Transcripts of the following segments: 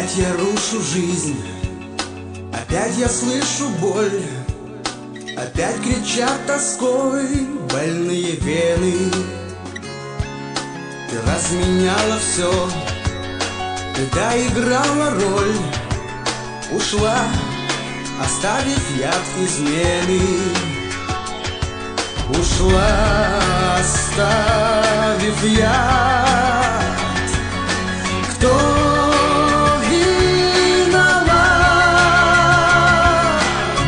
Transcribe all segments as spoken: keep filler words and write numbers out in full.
Опять я рушу жизнь, опять я слышу боль, опять кричат тоской больные вены. Ты разменяла все, ты доиграла роль, ушла, оставив яд измены. Ушла, оставив яд. Кто виноват?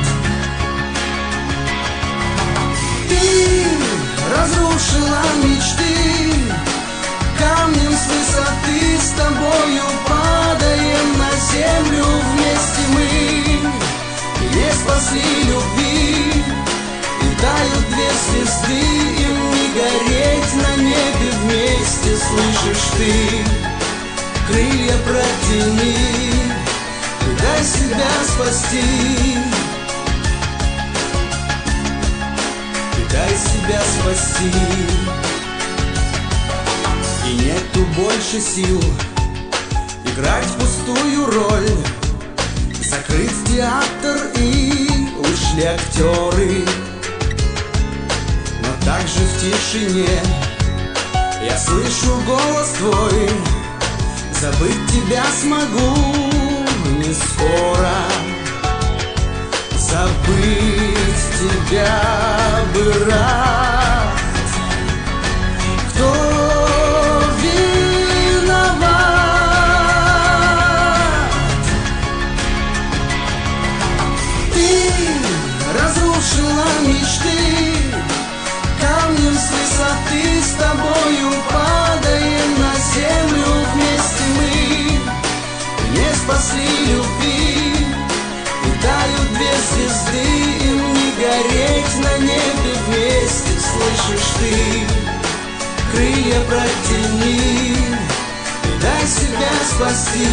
Ты разрушила мечты, камнем с высоты с тобою падаем на землю вместе мы. Не спасли любви, и тают две звезды, им не гореть на небе вместе, слышишь ты? Крылья протяни, и дай себя спасти, и дай себя спасти. И нету больше сил играть пустую роль, закрыть театр и ушли актеры. Но также в тишине я слышу голос твой, забыть тебя смогу не скоро. Забыть тебя бы рад. Кто виноват? Ты разрушила мечты, камнем с высоты с тобою падаем на землю вместе мы. Не спасли любви, и тают две звезды, им не гореть на небе вместе, слышишь ты? Крылья протяни, и дай себя спасти,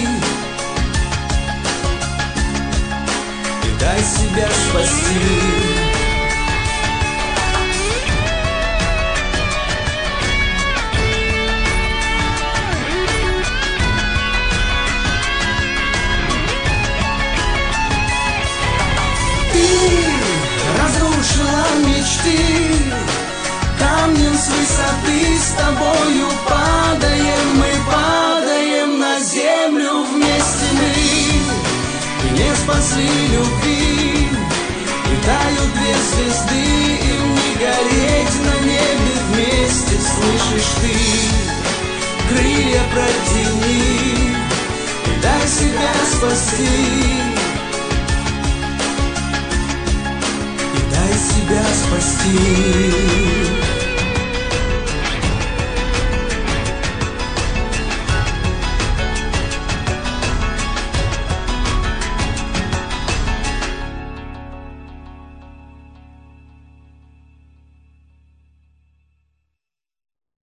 и дай себя спасти. Разрушила мечты, камнем с высоты с тобою падаем, мы падаем на землю вместе мы. И не спасли любви, и тают две звезды, им не гореть на небе вместе, слышишь ты? Крылья протяни, и дай себя спасти, себя спасти.